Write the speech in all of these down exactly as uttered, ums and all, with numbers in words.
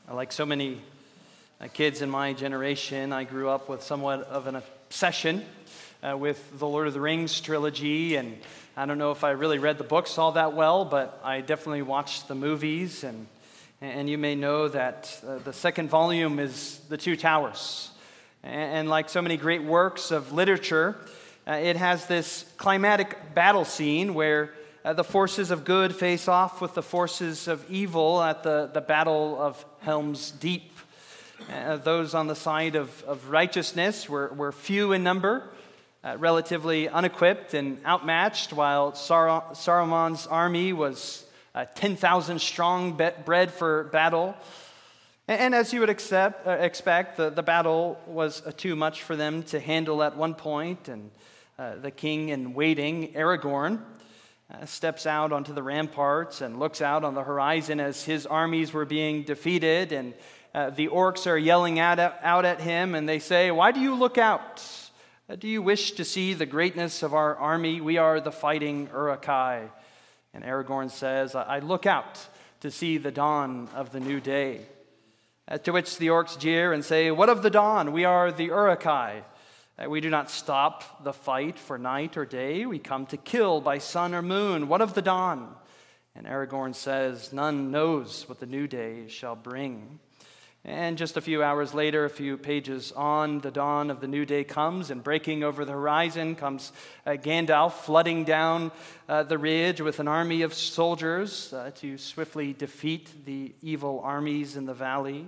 Like so many uh, kids in my generation, I grew up with somewhat of an obsession uh, with the Lord of the Rings trilogy, and I don't know if I really read the books all that well, but I definitely watched the movies, and and you may know that uh, the second volume is The Two Towers. And, and like so many great works of literature, uh, it has this climatic battle scene where Uh, the forces of good face off with the forces of evil at the, the Battle of Helm's Deep. Uh, those on the side of, of righteousness were, were few in number, uh, relatively unequipped and outmatched, while Sar- Saruman's army was uh, ten thousand strong, be- bred for battle. And, and as you would accept, uh, expect, the, the battle was uh, too much for them to handle at one point, and uh, the king in waiting, Aragorn, Uh, steps out onto the ramparts and looks out on the horizon as his armies were being defeated, and uh, the orcs are yelling out at, out at him, and they say, "Why do you look out? Uh, do you wish to see the greatness of our army? We are the fighting Uruk-hai." And Aragorn says, "I, I look out to see the dawn of the new day." Uh, to which the orcs jeer and say, "What of the dawn? We are the Uruk-hai. We do not stop the fight for night or day. We come to kill by sun or moon. What of the dawn?" And Aragorn says, "None knows what the new day shall bring." And just a few hours later, a few pages on, the dawn of the new day comes, and breaking over the horizon comes uh, Gandalf flooding down uh, the ridge with an army of soldiers uh, to swiftly defeat the evil armies in the valley.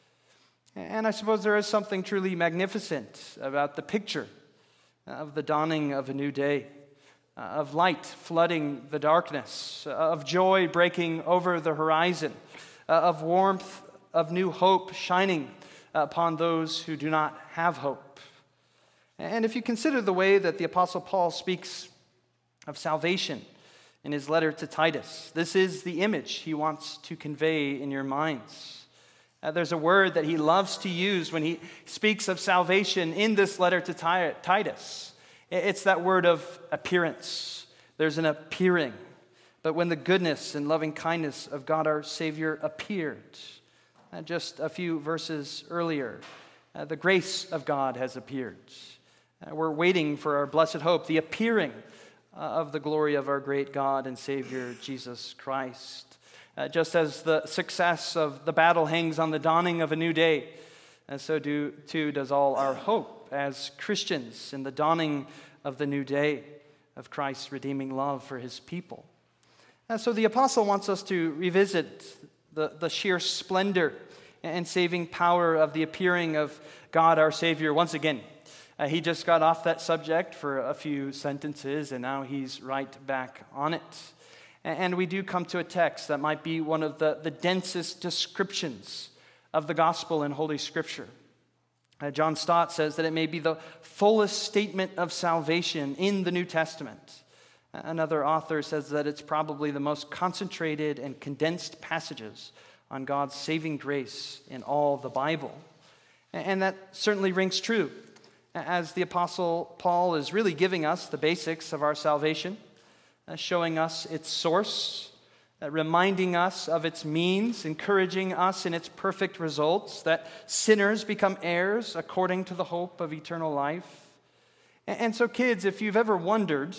And I suppose there is something truly magnificent about the picture of the dawning of a new day, uh, of light flooding the darkness, uh, of joy breaking over the horizon, uh, of warmth of new hope shining upon those who do not have hope. And if you consider the way that the Apostle Paul speaks of salvation in his letter to Titus, this is the image he wants to convey in your minds. Uh, there's a word that he loves to use when he speaks of salvation in this letter to Titus. It's that word of appearance. There's an appearing. But when the goodness and loving kindness of God our Savior appeared, uh, just a few verses earlier, uh, the grace of God has appeared. Uh, we're waiting for our blessed hope, the appearing uh, of the glory of our great God and Savior, Jesus Christ. Uh, just as the success of the battle hangs on the dawning of a new day, and so do, too does all our hope as Christians in the dawning of the new day of Christ's redeeming love for his people. And so the apostle wants us to revisit the, the sheer splendor and saving power of the appearing of God our Savior once again. Uh, he just got off that subject for a few sentences, and now he's right back on it. And we do come to a text that might be one of the, the densest descriptions of the gospel in Holy Scripture. Uh, John Stott says that it may be the fullest statement of salvation in the New Testament. Another author says that it's probably the most concentrated and condensed passages on God's saving grace in all the Bible. And that certainly rings true, as the Apostle Paul is really giving us the basics of our salvation, Uh, showing us its source, uh, reminding us of its means, encouraging us in its perfect results, that sinners become heirs according to the hope of eternal life. And, and so, kids, if you've ever wondered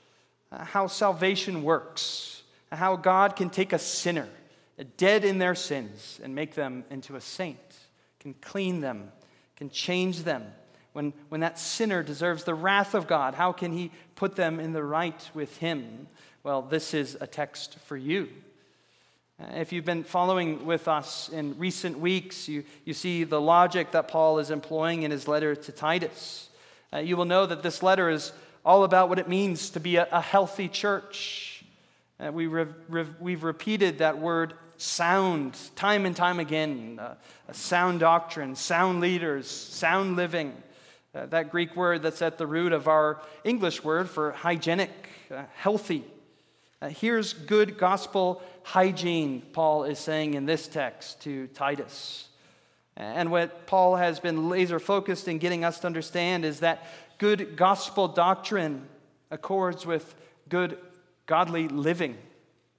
uh, how salvation works, how God can take a sinner, uh, dead in their sins, and make them into a saint, can clean them, can change them, When, when that sinner deserves the wrath of God, how can he put them in the right with him? Well, this is a text for you. Uh, if you've been following with us in recent weeks, you, you see the logic that Paul is employing in his letter to Titus. Uh, you will know that this letter is all about what it means to be a, a healthy church. Uh, we re- re- we've repeated that word sound time and time again. Uh, a sound doctrine, sound leaders, sound living. Uh, that Greek word that's at the root of our English word for hygienic, uh, healthy. Uh, here's good gospel hygiene, Paul is saying in this text to Titus. And what Paul has been laser focused in getting us to understand is that good gospel doctrine accords with good godly living.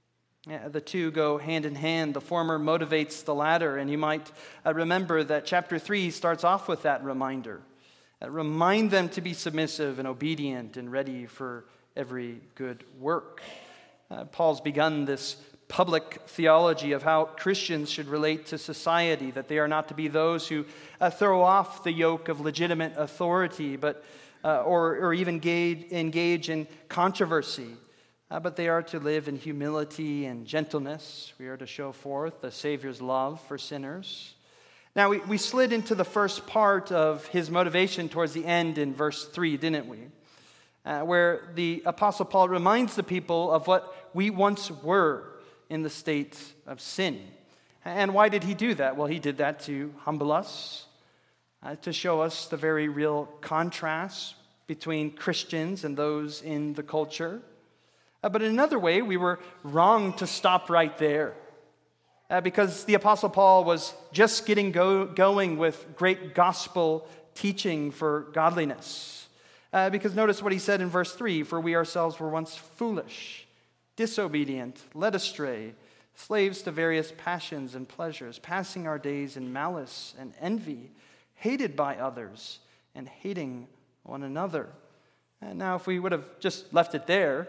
Yeah, the two go hand in hand. The former motivates the latter, and you might uh, remember that chapter three starts off with that reminder. Uh, remind them to be submissive and obedient and ready for every good work. Uh, Paul's begun this public theology of how Christians should relate to society, that they are not to be those who uh, throw off the yoke of legitimate authority, but uh, or, or even engage, engage in controversy. Uh, but they are to live in humility and gentleness. We are to show forth the Savior's love for sinners. Now, we, we slid into the first part of his motivation towards the end in verse three, didn't we? Uh, where the Apostle Paul reminds the people of what we once were in the state of sin. And why did he do that? Well, he did that to humble us, uh, to show us the very real contrast between Christians and those in the culture. Uh, but in another way, we were wrong to stop right there, uh, because the Apostle Paul was just getting go- going with great gospel teaching for godliness. Uh, because notice what he said in verse three, "For we ourselves were once foolish, disobedient, led astray, slaves to various passions and pleasures, passing our days in malice and envy, hated by others, and hating one another." And now, if we would have just left it there,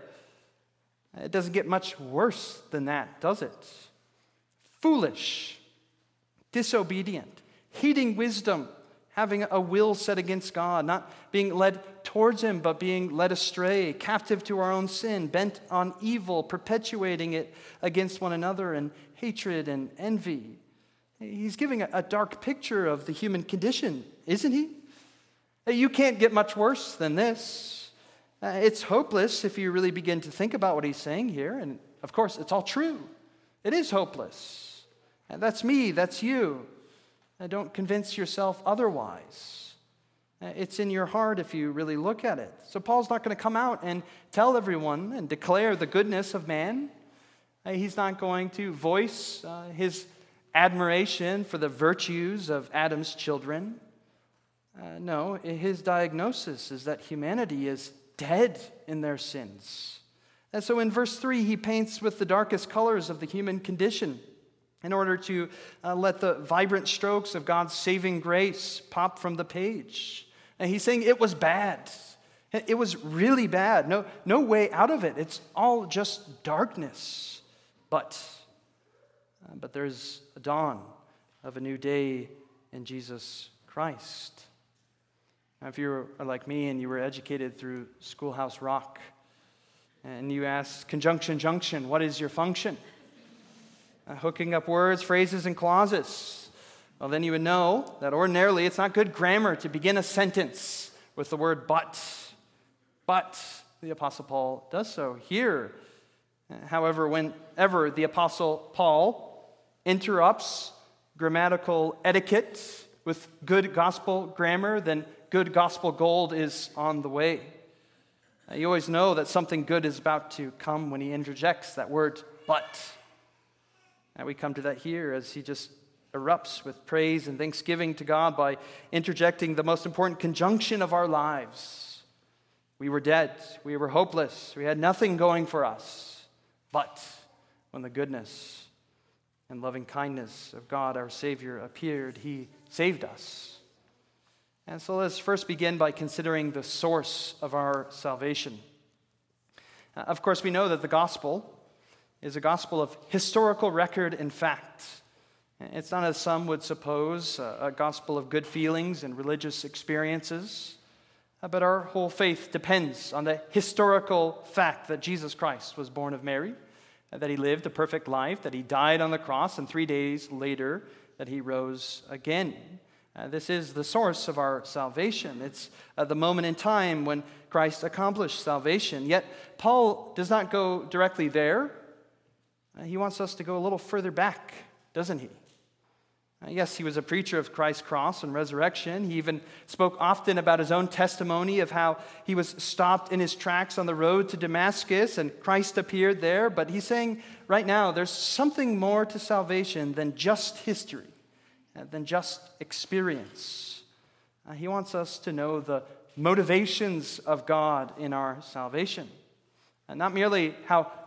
it doesn't get much worse than that, does it? Foolish, disobedient, hating wisdom, having a will set against God, not being led towards Him, but being led astray, captive to our own sin, bent on evil, perpetuating it against one another, and hatred and envy. He's giving a dark picture of the human condition, isn't he? You can't get much worse than this. It's hopeless if you really begin to think about what he's saying here, and of course, it's all true. It is hopeless. And that's me, that's you. Uh, don't convince yourself otherwise. Uh, it's in your heart if you really look at it. So Paul's not going to come out and tell everyone and declare the goodness of man. Uh, he's not going to voice uh, his admiration for the virtues of Adam's children. Uh, no, his diagnosis is that humanity is dead in their sins. And so in verse three, he paints with the darkest colors of the human condition, in order to uh, let the vibrant strokes of God's saving grace pop from the page. And he's saying it was bad. It was really bad. No, no way out of it. It's all just darkness. But, uh, but there's a dawn of a new day in Jesus Christ. Now, if you are like me and you were educated through Schoolhouse Rock, and you ask conjunction junction, what is your function? Uh, hooking up words, phrases, and clauses. Well, then you would know that ordinarily it's not good grammar to begin a sentence with the word but. But the Apostle Paul does so here. However, whenever the Apostle Paul interrupts grammatical etiquette with good gospel grammar, then good gospel gold is on the way. Uh, you always know that something good is about to come when he interjects that word but. And we come to that here as he just erupts with praise and thanksgiving to God by interjecting the most important conjunction of our lives. We were dead. We were hopeless. We had nothing going for us. But when the goodness and loving kindness of God, our Savior, appeared, he saved us. And so let's first begin by considering the source of our salvation. Uh, of course, we know that the gospel is a gospel of historical record and fact. It's not, as some would suppose, a gospel of good feelings and religious experiences, but our whole faith depends on the historical fact that Jesus Christ was born of Mary, that he lived a perfect life, that he died on the cross, and three days later that he rose again. Uh, this is the source of our salvation. It's uh, the moment in time when Christ accomplished salvation. Yet Paul does not go directly there. Uh, he wants us to go a little further back, doesn't he? Uh, yes, he was a preacher of Christ's cross and resurrection. He even spoke often about his own testimony of how he was stopped in his tracks on the road to Damascus and Christ appeared there. But he's saying right now there's something more to salvation than just history, uh, than just experience. Uh, he wants us to know the motivations of God in our salvation. And not merely how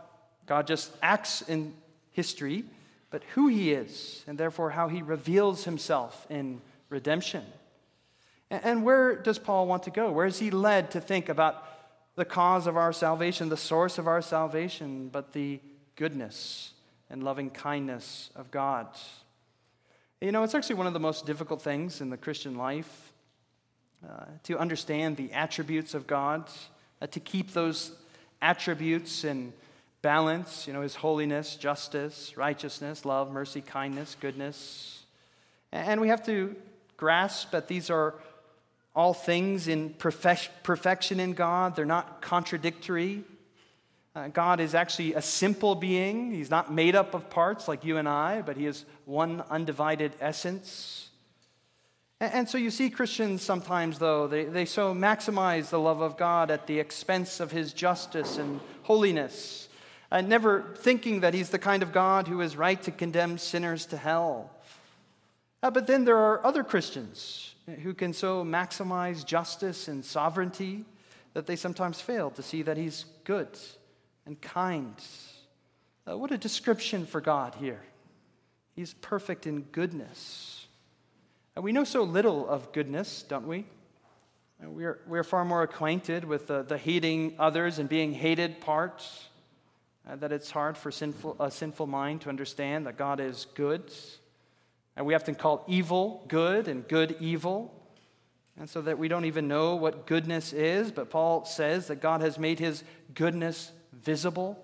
God just acts in history, but who he is, and therefore how he reveals himself in redemption. And where does Paul want to go? Where is he led to think about the cause of our salvation, the source of our salvation, but the goodness and loving kindness of God? You know, it's actually one of the most difficult things in the Christian life uh, to understand the attributes of God, uh, to keep those attributes in balance, you know, his holiness, justice, righteousness, love, mercy, kindness, goodness. And we have to grasp that these are all things in perfec- perfection in God. They're not contradictory. Uh, God is actually a simple being. He's not made up of parts like you and I, but he is one undivided essence. And, and so you see Christians sometimes, though, they, they so maximize the love of God at the expense of his justice and holiness, uh, never thinking that he's the kind of God who is right to condemn sinners to hell. Uh, but then there are other Christians who can so maximize justice and sovereignty that they sometimes fail to see that he's good and kind. Uh, what a description for God here. He's perfect in goodness. And we know so little of goodness, don't we? And we're, we're far more acquainted with the, the hating others and being hated part, uh, that it's hard for sinful, a sinful mind to understand that God is good. And we often call evil good and good evil, and so that we don't even know what goodness is. But Paul says that God has made his goodness visible.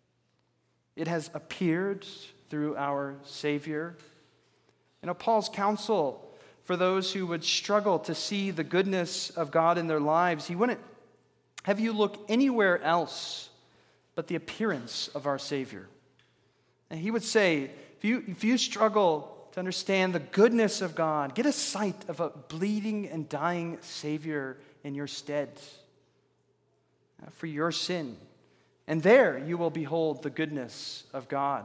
It has appeared through our Savior. You know, Paul's counsel for those who would struggle to see the goodness of God in their lives, he wouldn't have you look anywhere else but the appearance of our Savior. And he would say, if you, if you struggle to understand the goodness of God, get a sight of a bleeding and dying Savior in your stead uh, for your sin. And there you will behold the goodness of God.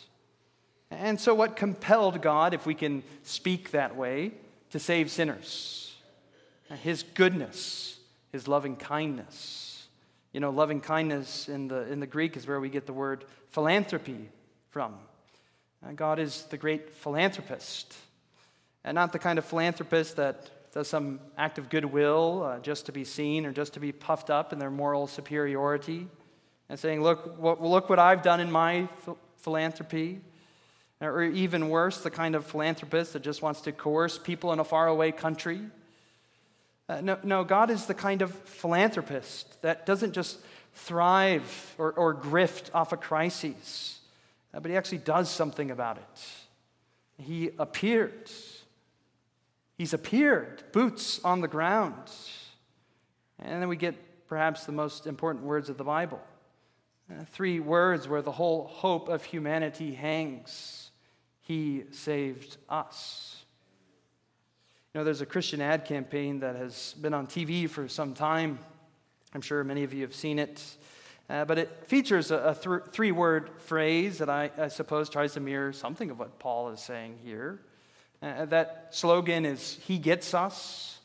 And so what compelled God, if we can speak that way, to save sinners? His goodness, his loving kindness. You know, loving kindness in the, in the Greek is where we get the word philanthropy from. God is the great philanthropist, and not the kind of philanthropist that does some act of goodwill uh, just to be seen or just to be puffed up in their moral superiority and saying, look what, look what I've done in my ph- philanthropy. Or even worse, the kind of philanthropist that just wants to coerce people in a faraway country. Uh, no, no, God is the kind of philanthropist that doesn't just thrive or, or grift off of crises, Uh, but he actually does something about it. He appeared. He's appeared, boots on the ground. And then we get perhaps the most important words of the Bible. Uh, three words where the whole hope of humanity hangs. He saved us. You know, there's a Christian ad campaign that has been on T V for some time. I'm sure many of you have seen it. Uh, but it features a, a th- three-word phrase that I, I suppose tries to mirror something of what Paul is saying here. Uh, that slogan is, he gets us.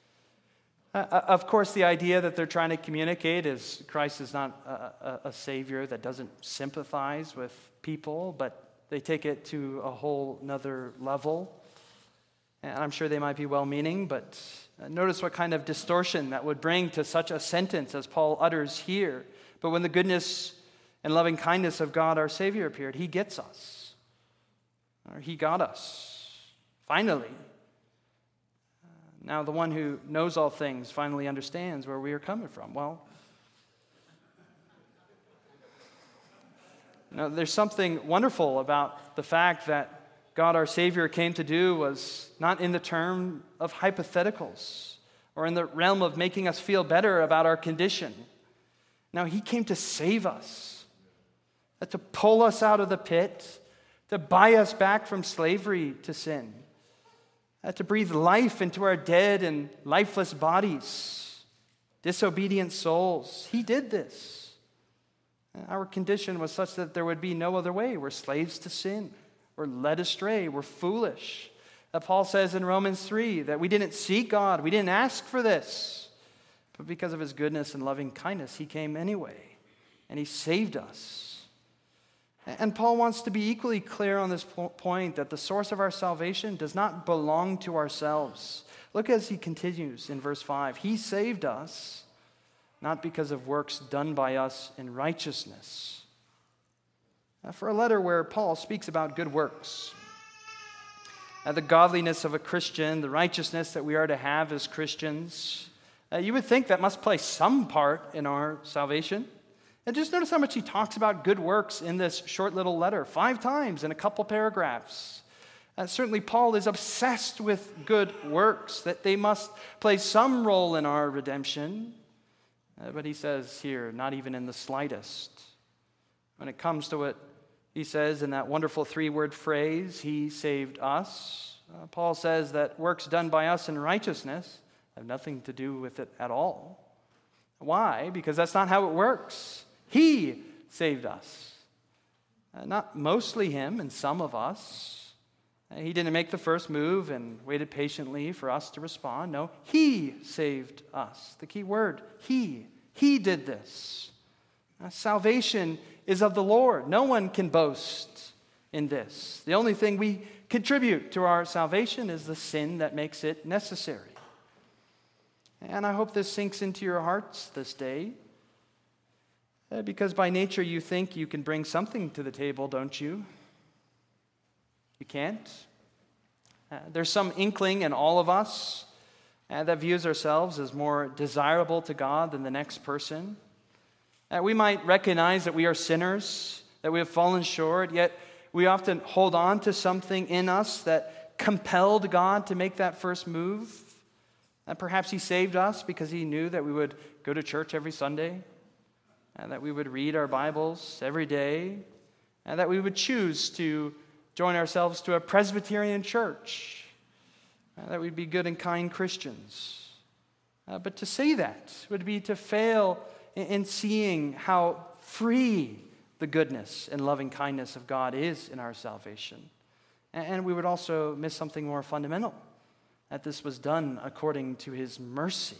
Uh, of course, the idea that they're trying to communicate is Christ is not a, a, a Savior that doesn't sympathize with people, but they take it to a whole nother level. And I'm sure they might be well-meaning, but notice what kind of distortion that would bring to such a sentence as Paul utters here. But when the goodness and loving kindness of God our Savior appeared, he gets us. Or he got us. Finally. Now the one who knows all things finally understands where we are coming from. Well, you know, there's something wonderful about the fact that God our Savior came to do was not in the term of hypotheticals or in the realm of making us feel better about our condition. Now, he came to save us, to pull us out of the pit, to buy us back from slavery to sin, to breathe life into our dead and lifeless bodies, disobedient souls. He did this. Our condition was such that there would be no other way. We're slaves to sin. We're led astray. We're foolish. Paul says in Romans three that we didn't seek God. We didn't ask for this. But because of his goodness and loving kindness, he came anyway, and he saved us. And Paul wants to be equally clear on this point that the source of our salvation does not belong to ourselves. Look as he continues in verse five. He saved us not because of works done by us in righteousness. Now, for a letter where Paul speaks about good works, uh, the godliness of a Christian, the righteousness that we are to have as Christians, uh, you would think that must play some part in our salvation. And just notice how much he talks about good works in this short little letter, five times in a couple paragraphs. Uh, certainly, Paul is obsessed with good works, that they must play some role in our redemption. Uh, but he says here, not even in the slightest. When it comes to what he says in that wonderful three-word phrase, he saved us, uh, Paul says that works done by us in righteousness have nothing to do with it at all. Why? Because that's not how it works. He saved us. Uh, not mostly him and some of us. Uh, he didn't make the first move and waited patiently for us to respond. No, he saved us. The key word, he. He did this. Uh, salvation is of the Lord. No one can boast in this. The only thing we contribute to our salvation is the sin that makes it necessary. And I hope this sinks into your hearts this day. Uh, because by nature you think you can bring something to the table, don't you? You can't. Uh, there's some inkling in all of us uh, that views ourselves as more desirable to God than the next person. Uh, we might recognize that we are sinners, that we have fallen short, yet we often hold on to something in us that compelled God to make that first move. And perhaps he saved us because he knew that we would go to church every Sunday, and that we would read our Bibles every day, and that we would choose to join ourselves to a Presbyterian church, and that we'd be good and kind Christians. Uh, but to say that would be to fail in, in seeing how free the goodness and loving kindness of God is in our salvation. And, and we would also miss something more fundamental, that this was done according to his mercy.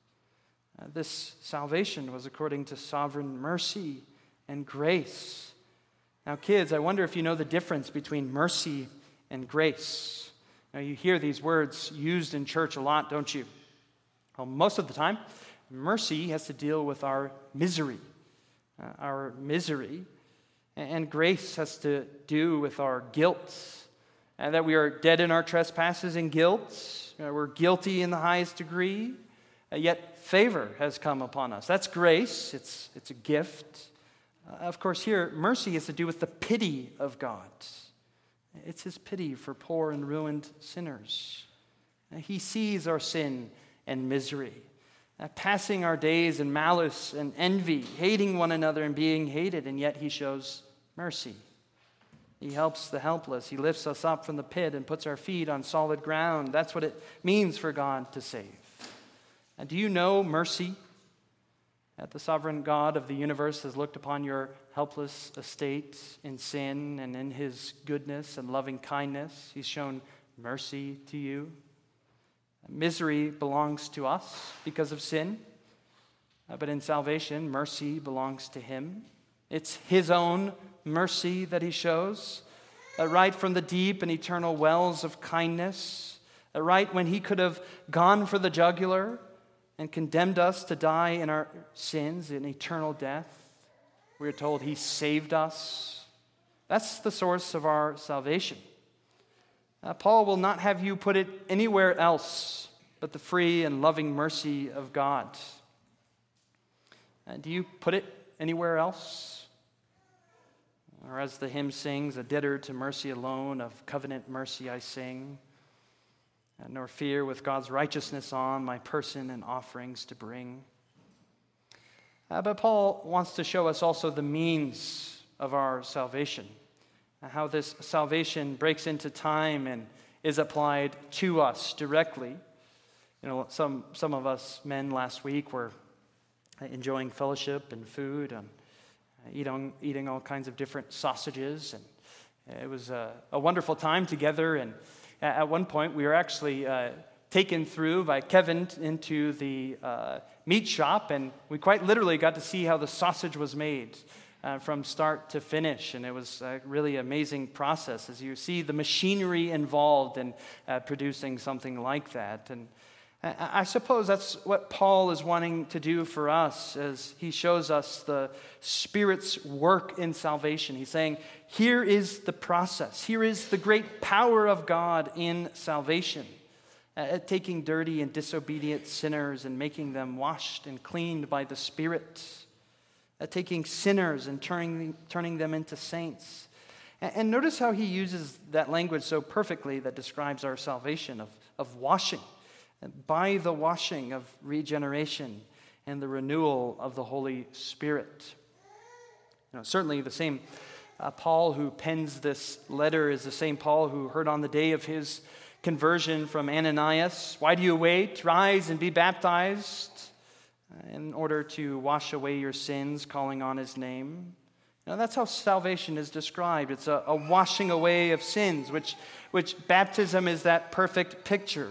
Uh, this salvation was according to sovereign mercy and grace. Now, kids, I wonder if you know the difference between mercy and grace. Now, you hear these words used in church a lot, don't you? Well, most of the time, mercy has to deal with our misery, uh, our misery, and grace has to do with our guilt, and that we are dead in our trespasses and guilt. You know, we're guilty in the highest degree. Uh, yet favor has come upon us. That's grace. It's, it's a gift. Uh, of course, here, mercy has to do with the pity of God. It's his pity for poor and ruined sinners. Uh, he sees our sin and misery, uh, passing our days in malice and envy, hating one another and being hated, and yet he shows mercy. He helps the helpless. He lifts us up from the pit and puts our feet on solid ground. That's what it means for God to save. And do you know mercy? That the sovereign God of the universe has looked upon your helpless estate in sin, and in his goodness and loving kindness, he's shown mercy to you. Misery belongs to us because of sin, but in salvation, mercy belongs to him. It's his own mercy that he shows, right from the deep and eternal wells of kindness, right when he could have gone for the jugular and condemned us to die in our sins in eternal death. We are told he saved us. That's the source of our salvation. Uh, Paul will not have you put it anywhere else but the free and loving mercy of God. Uh, do you put it anywhere else? Or as the hymn sings, a debtor to mercy alone, of covenant mercy I sing. And nor fear with God's righteousness on my person and offerings to bring. Uh, but Paul wants to show us also the means of our salvation, uh, how this salvation breaks into time and is applied to us directly. You know, some some of us men last week were enjoying fellowship and food and uh, eating eating all kinds of different sausages, and it was a, a wonderful time together. And at one point, we were actually uh, taken through by Kevin into the uh, meat shop, and we quite literally got to see how the sausage was made. uh, from start to finish. And it was a really amazing process as you see the machinery involved in uh, producing something like that. And I suppose that's what Paul is wanting to do for us as he shows us the Spirit's work in salvation. He's saying, here is the process. Here is the great power of God in salvation, at taking dirty and disobedient sinners and making them washed and cleaned by the Spirit, at taking sinners and turning, turning them into saints. And notice how he uses that language so perfectly that describes our salvation of, of washing. By the washing of regeneration and the renewal of the Holy Spirit. You know, certainly the same uh, Paul who pens this letter is the same Paul who heard on the day of his conversion from Ananias, "Why do you wait? Rise and be baptized in order to wash away your sins, calling on his name." Now that's how salvation is described. It's a, a washing away of sins, which, which baptism is that perfect picture.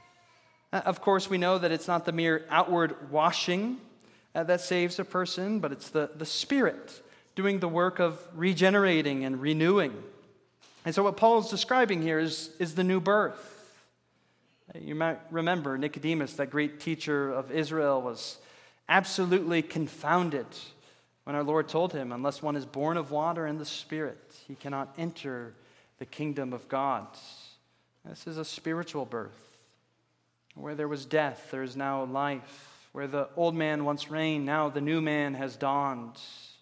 Of course, we know that it's not the mere outward washing uh, that saves a person, but it's the, the Spirit doing the work of regenerating and renewing. And so what Paul is describing here is, is the new birth. You might remember Nicodemus, that great teacher of Israel, was absolutely confounded when our Lord told him, unless one is born of water and the Spirit, he cannot enter the kingdom of God. This is a spiritual birth. Where there was death, there is now life. Where the old man once reigned, now the new man has dawned.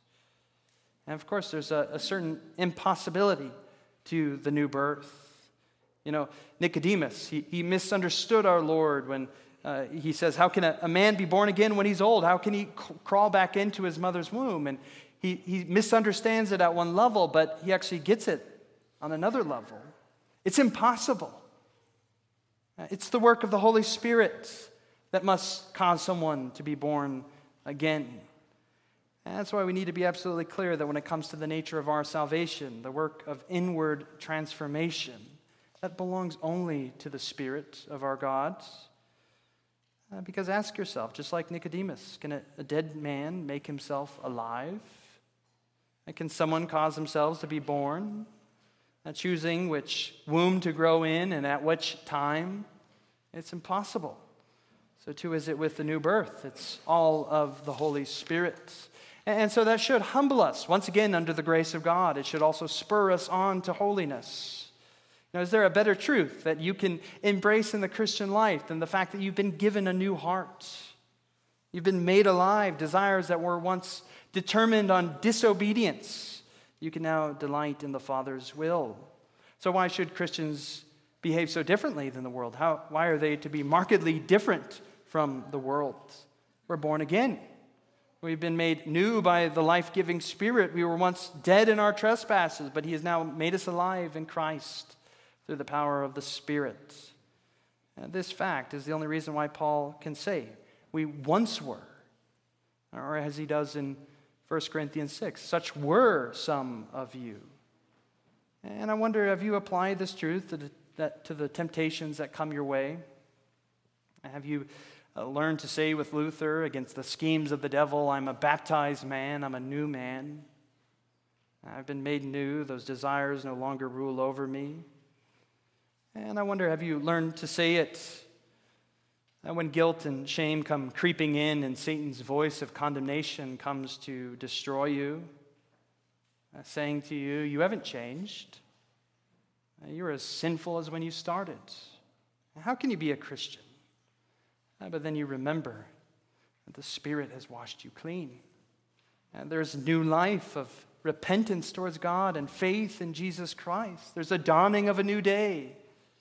And of course, there's a, a certain impossibility to the new birth. You know, Nicodemus, he, he misunderstood our Lord when uh, he says, how can a, a man be born again when he's old? How can he c- crawl back into his mother's womb? And he, he misunderstands it at one level, but he actually gets it on another level. It's impossible. It's the work of the Holy Spirit that must cause someone to be born again. And that's why we need to be absolutely clear that when it comes to the nature of our salvation, the work of inward transformation, that belongs only to the Spirit of our God. Uh, because ask yourself, just like Nicodemus, can a, a dead man make himself alive? And can someone cause themselves to be born? Uh, choosing which womb to grow in and at which time, it's impossible. So too is it with the new birth. It's all of the Holy Spirit. And, and so that should humble us, once again, under the grace of God. It should also spur us on to holiness. Now, is there a better truth that you can embrace in the Christian life than the fact that you've been given a new heart? You've been made alive. Desires that were once determined on disobedience, you can now delight in the Father's will. So why should Christians behave so differently than the world? How, why are they to be markedly different from the world? We're born again. We've been made new by the life-giving Spirit. We were once dead in our trespasses, but he has now made us alive in Christ through the power of the Spirit. And this fact is the only reason why Paul can say, we once were, or as he does in First Corinthians six, such were some of you. And I wonder, have you applied this truth to the, that, to the temptations that come your way? Have you uh, learned to say with Luther, against the schemes of the devil, I'm a baptized man, I'm a new man. I've been made new, those desires no longer rule over me. And I wonder, have you learned to say it uh, when guilt and shame come creeping in and Satan's voice of condemnation comes to destroy you? Uh, saying to you, you haven't changed. Uh, you're as sinful as when you started. How can you be a Christian? Uh, but then you remember that the Spirit has washed you clean. And there's new life of repentance towards God and faith in Jesus Christ. There's a dawning of a new day.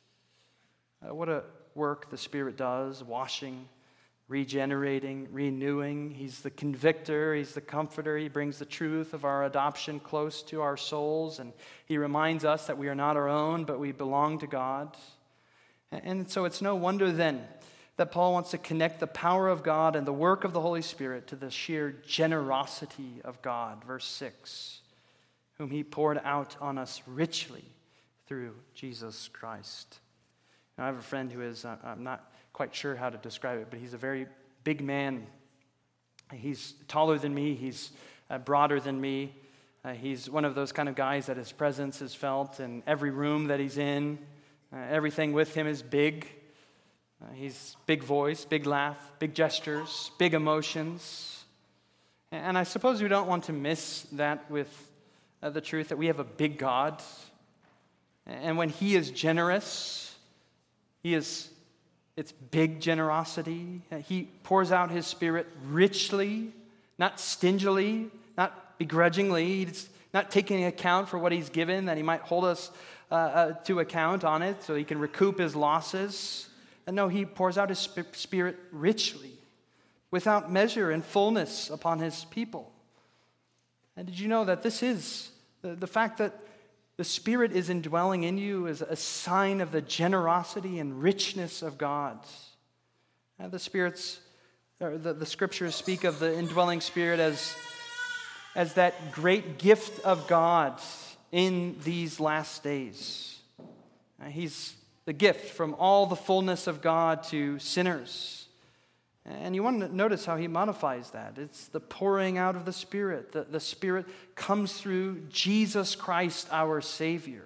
Uh, what a work the Spirit does, washing, regenerating, renewing. He's the convictor, he's the comforter. He brings the truth of our adoption close to our souls, and he reminds us that we are not our own, but we belong to God. And so it's no wonder then that Paul wants to connect the power of God and the work of the Holy Spirit to the sheer generosity of God. Verse six, whom he poured out on us richly through Jesus Christ. Now, I have a friend who is, uh, I'm not quite sure how to describe it, but he's a very big man. He's taller than me. He's uh, broader than me. Uh, he's one of those kind of guys that his presence is felt in every room that he's in. Uh, everything with him is big. Uh, he's big voice, big laugh, big gestures, big emotions. And I suppose we don't want to miss that with uh, the truth that we have a big God. And when he is generous, he is, it's big generosity. Uh, he pours out his Spirit richly, not stingily, not begrudgingly. He's not taking account for what he's given, that he might hold us uh, uh, to account on it so he can recoup his losses. And no, he pours out his sp- Spirit richly, without measure and fullness upon his people. And did you know that this is, the, the fact that the Spirit is indwelling in you is a sign of the generosity and richness of God. And the Spirit's, or the, the Scriptures speak of the indwelling Spirit as, as that great gift of God in these last days. Uh, he's the gift from all the fullness of God to sinners. And you want to notice how he modifies that. It's the pouring out of the Spirit. The, the Spirit comes through Jesus Christ, our Savior.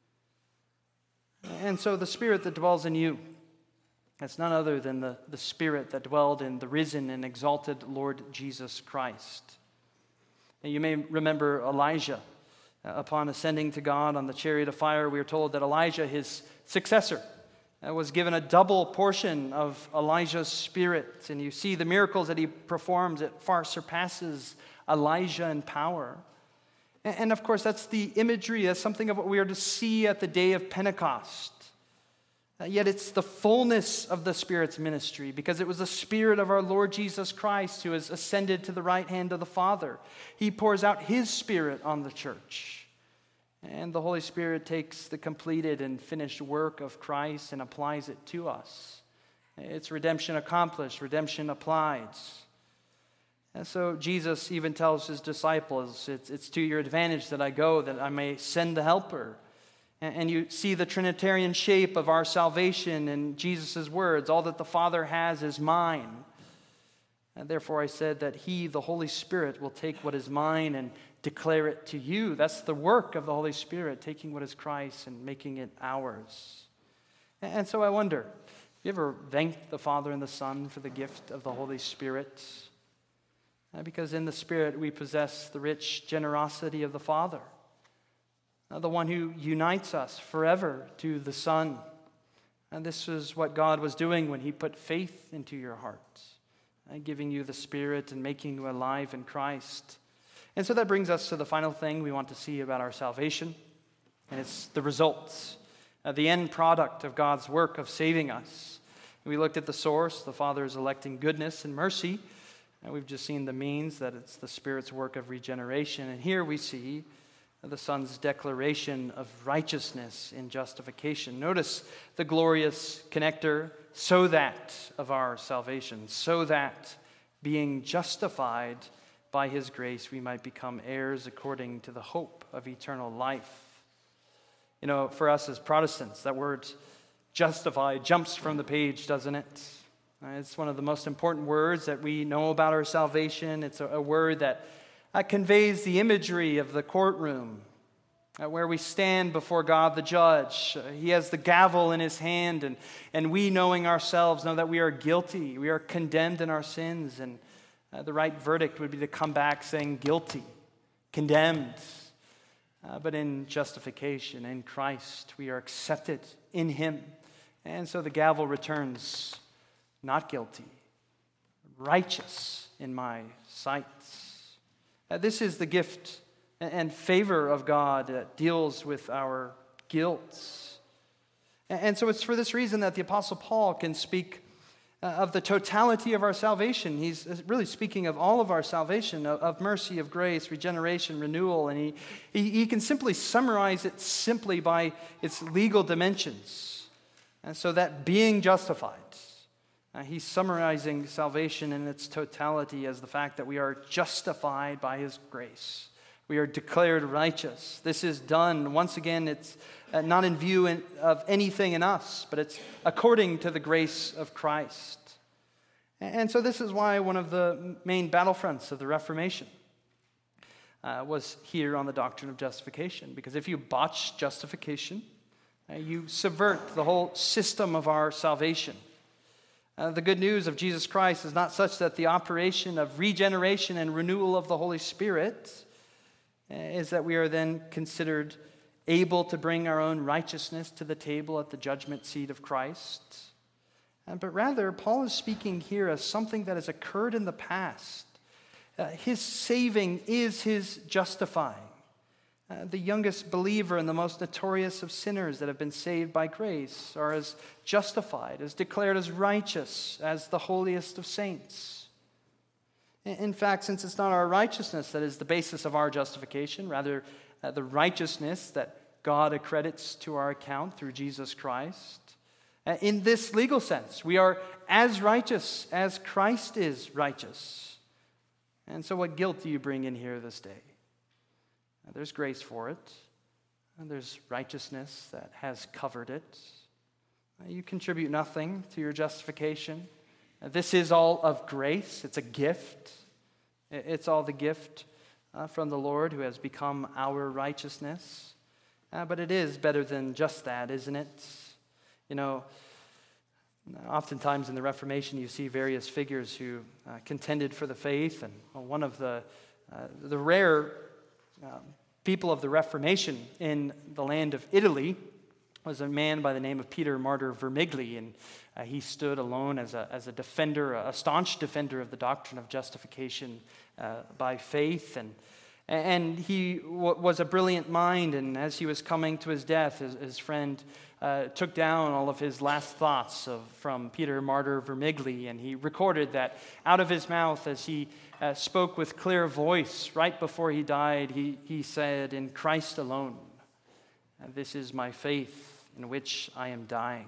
And so the Spirit that dwells in you, that's none other than the, the Spirit that dwelled in the risen and exalted Lord Jesus Christ. And you may remember Elijah. Uh, upon ascending to God on the chariot of fire, we are told that Elijah, his successor, uh, was given a double portion of Elijah's spirit. And you see the miracles that he performs, it far surpasses Elijah in power. And, and of course, that's the imagery, that's something of what we are to see at the day of Pentecost. Uh, yet it's the fullness of the Spirit's ministry, because it was the Spirit of our Lord Jesus Christ who has ascended to the right hand of the Father. He pours out his Spirit on the church. And the Holy Spirit takes the completed and finished work of Christ and applies it to us. It's redemption accomplished, redemption applied. And so Jesus even tells his disciples, it's, it's to your advantage that I go, that I may send the Helper. And you see the Trinitarian shape of our salvation in Jesus' words. All that the Father has is mine. And therefore I said that he, the Holy Spirit, will take what is mine and declare it to you. That's the work of the Holy Spirit, taking what is Christ and making it ours. And so I wonder, have you ever thanked the Father and the Son for the gift of the Holy Spirit? Because in the Spirit we possess the rich generosity of the Father. Uh, the one who unites us forever to the Son. And this is what God was doing when he put faith into your heart, uh, giving you the Spirit and making you alive in Christ. And so that brings us to the final thing we want to see about our salvation, and it's the results, uh, the end product of God's work of saving us. And we looked at the source. The Father is electing goodness and mercy, and we've just seen the means, that it's the Spirit's work of regeneration. And here we see the Son's declaration of righteousness in justification. Notice the glorious connector, so that of our salvation, so that being justified by his grace we might become heirs according to the hope of eternal life. You know, for us as Protestants, that word justified jumps from the page, doesn't it? It's one of the most important words that we know about our salvation. It's a, a word that Uh, conveys the imagery of the courtroom uh, where we stand before God the judge. Uh, he has the gavel in his hand, and, and we, knowing ourselves, know that we are guilty. We are condemned in our sins, and uh, the right verdict would be to come back saying guilty, condemned. Uh, but in justification, in Christ, we are accepted in him. And so the gavel returns, not guilty, righteous in my sight. Uh, this is the gift and favor of God that deals with our guilt. And so it's for this reason that the Apostle Paul can speak uh, of the totality of our salvation. He's really speaking of all of our salvation, of, of mercy, of grace, regeneration, renewal. And he, he, he can simply summarize it simply by its legal dimensions. And so that being justified, Uh, he's summarizing salvation in its totality as the fact that we are justified by his grace. We are declared righteous. This is done. Once again, it's uh, not in view in, of anything in us, but it's according to the grace of Christ. And, and so this is why one of the main battlefronts of the Reformation uh, was here on the doctrine of justification. Because if you botch justification, uh, you subvert the whole system of our salvation. Uh, the good news of Jesus Christ is not such that the operation of regeneration and renewal of the Holy Spirit uh, is that we are then considered able to bring our own righteousness to the table at the judgment seat of Christ. Uh, but rather, Paul is speaking here of something that has occurred in the past. Uh, his saving is his justifying. Uh, the youngest believer and the most notorious of sinners that have been saved by grace are as justified, as declared as righteous as the holiest of saints. In, in fact, since it's not our righteousness that is the basis of our justification, rather uh, the righteousness that God accredits to our account through Jesus Christ, uh, in this legal sense, we are as righteous as Christ is righteous. And so what guilt do you bring in here this day? There's grace for it, and there's righteousness that has covered it. You contribute nothing to your justification. This is all of grace. It's a gift. It's all the gift uh, from the Lord who has become our righteousness. Uh, but it is better than just that, isn't it? You know, oftentimes in the Reformation you see various figures who uh, contended for the faith, and well, one of the, uh, the rare Um, people of the Reformation in the land of Italy was a man by the name of Peter Martyr Vermigli, and uh, he stood alone as a, as a defender, a staunch defender of the doctrine of justification uh, by faith, and and he w- was a brilliant mind, and as he was coming to his death, his, his friend uh, took down all of his last thoughts of, from Peter Martyr Vermigli, and he recorded that out of his mouth as he Uh, spoke with clear voice right before he died. He, he said, "In Christ alone, and this is my faith in which I am dying."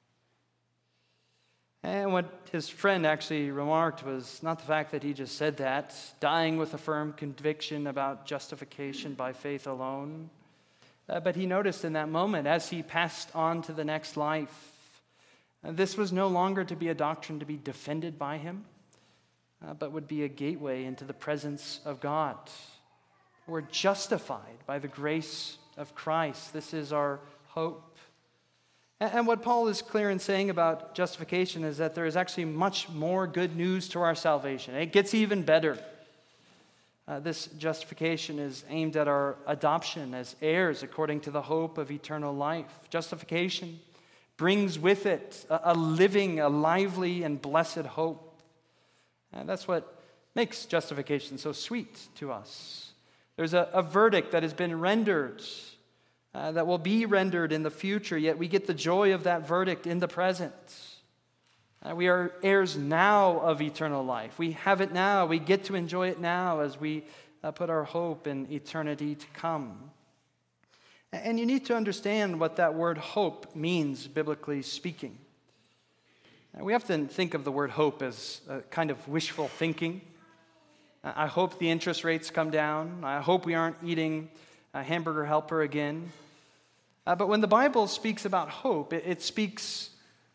And what his friend actually remarked was not the fact that he just said that, dying with a firm conviction about justification by faith alone, uh, but he noticed in that moment as he passed on to the next life, uh, this was no longer to be a doctrine to be defended by him, Uh, but would be a gateway into the presence of God. We're justified by the grace of Christ. This is our hope. And, and what Paul is clear in saying about justification is that there is actually much more good news to our salvation. It gets even better. Uh, this justification is aimed at our adoption as heirs according to the hope of eternal life. Justification brings with it a, a living, a lively, and blessed hope. And that's what makes justification so sweet to us. There's a, a verdict that has been rendered, uh, that will be rendered in the future, yet we get the joy of that verdict in the present. Uh, we are heirs now of eternal life. We have it now. We get to enjoy it now as we uh, put our hope in eternity to come. And you need to understand what that word hope means, biblically speaking. We often think of the word hope as a kind of wishful thinking. I hope the interest rates come down. I hope we aren't eating a hamburger helper again. Uh, but when the Bible speaks about hope, it, it speaks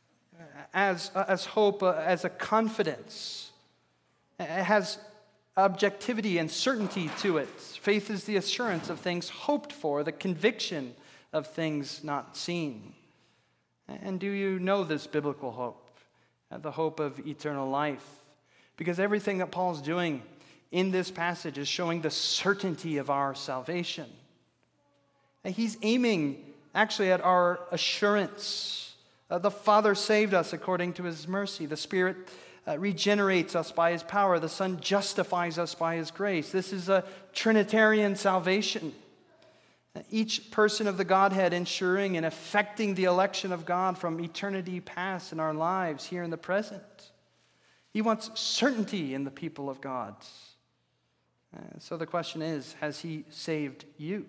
as, as hope, uh, as a confidence. It has objectivity and certainty to it. Faith is the assurance of things hoped for, the conviction of things not seen. And do you know this biblical hope? The hope of eternal life. Because everything that Paul's doing in this passage is showing the certainty of our salvation. And he's aiming actually at our assurance. Uh, the Father saved us according to his mercy. The Spirit uh, regenerates us by his power. The Son justifies us by his grace. This is a Trinitarian salvation. Each person of the Godhead ensuring and affecting the election of God from eternity past in our lives here in the present. He wants certainty in the people of God. Uh, so the question is, has he saved you?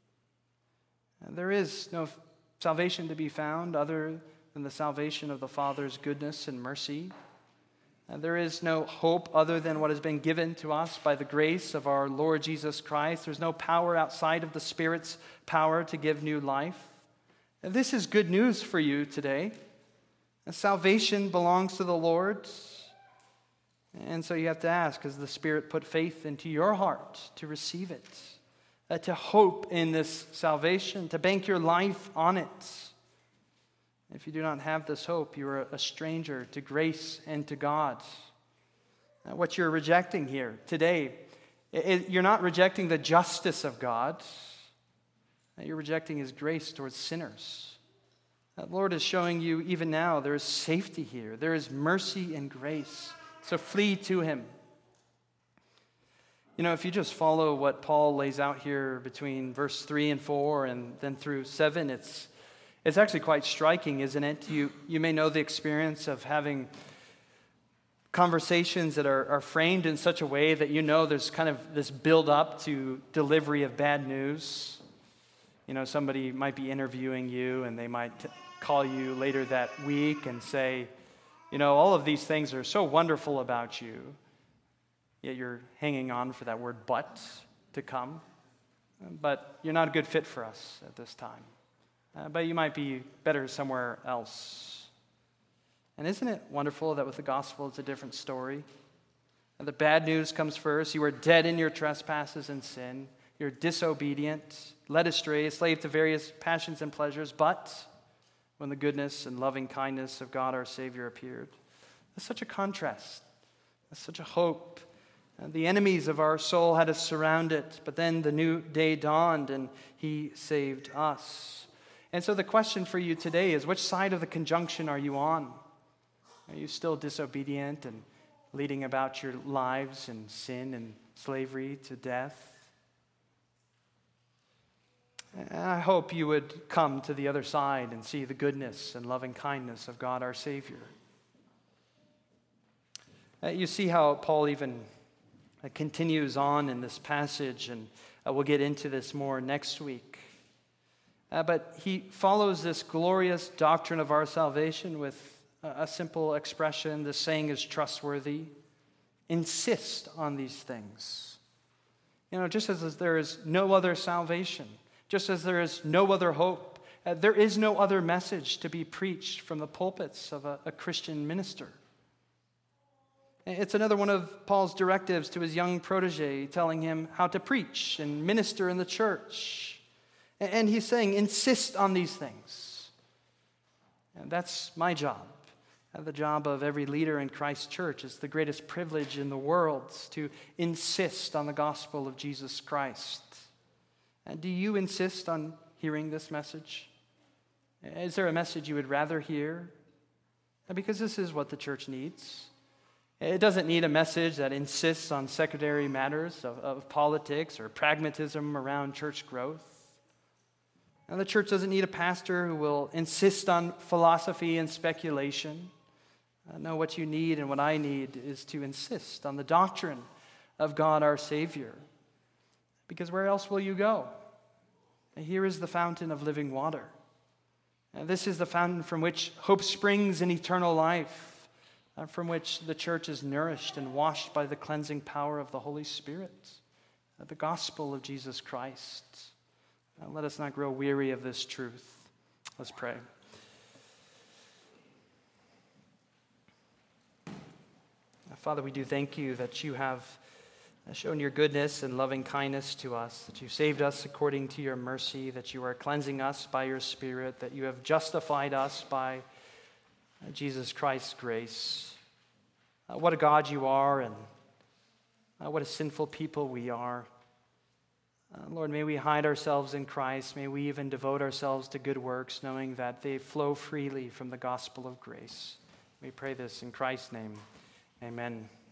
Uh, there is no salvation to be found other than the salvation of the Father's goodness and mercy. And there is no hope other than what has been given to us by the grace of our Lord Jesus Christ. There's no power outside of the Spirit's power to give new life. And this is good news for you today. And salvation belongs to the Lord. And so you have to ask, has the Spirit put faith into your heart to receive it, uh, to hope in this salvation, to bank your life on it? If you do not have this hope, you are a stranger to grace and to God. Uh, what you're rejecting here today, it, it, you're not rejecting the justice of God. Uh, you're rejecting His grace towards sinners. The Lord is showing you even now there is safety here. There is mercy and grace. So flee to Him. You know, if you just follow what Paul lays out here between verse three and four and then through seven, it's it's actually quite striking, isn't it? You you may know the experience of having conversations that are, are framed in such a way that you know there's kind of this build up to delivery of bad news. You know, somebody might be interviewing you and they might t- call you later that week and say, you know, all of these things are so wonderful about you, yet you're hanging on for that word but to come. But you're not a good fit for us at this time. Uh, but you might be better somewhere else. And isn't it wonderful that with the gospel it's a different story? And the bad news comes first. You were dead in your trespasses and sin. You're disobedient, led astray, a slave to various passions and pleasures. But when the goodness and loving kindness of God our Savior appeared, that's such a contrast. That's such a hope. And the enemies of our soul had us surrounded, but then the new day dawned and He saved us. And so the question for you today is, which side of the conjunction are you on? Are you still disobedient and leading about your lives in sin and slavery to death? And I hope you would come to the other side and see the goodness and loving kindness of God our Savior. Uh, you see how Paul even uh, continues on in this passage, and uh, we'll get into this more next week. Uh, but he follows this glorious doctrine of our salvation with a, a simple expression. The saying is trustworthy. Insist on these things. You know, just as there is no other salvation, just as there is no other hope, uh, there is no other message to be preached from the pulpits of a, a Christian minister. It's another one of Paul's directives to his young protege, telling him how to preach and minister in the church. And he's saying, insist on these things. And that's my job. And the job of every leader in Christ's church is the greatest privilege in the world, to insist on the gospel of Jesus Christ. And do you insist on hearing this message? Is there a message you would rather hear? Because this is what the church needs. It doesn't need a message that insists on secondary matters of, of politics or pragmatism around church growth. And the church doesn't need a pastor who will insist on philosophy and speculation. Uh, no, what you need and what I need is to insist on the doctrine of God our Savior. Because where else will you go? And here is the fountain of living water. And this is the fountain from which hope springs in eternal life, uh, from which the church is nourished and washed by the cleansing power of the Holy Spirit, uh, the gospel of Jesus Christ. Uh, let us not grow weary of this truth. Let's pray. Uh, Father, we do thank you that you have shown your goodness and loving kindness to us, that you saved us according to your mercy, that you are cleansing us by your Spirit, that you have justified us by Jesus Christ's grace. Uh, what a God you are, and uh, what a sinful people we are. Uh, Lord, may we hide ourselves in Christ. May we even devote ourselves to good works, knowing that they flow freely from the gospel of grace. We pray this in Christ's name. Amen.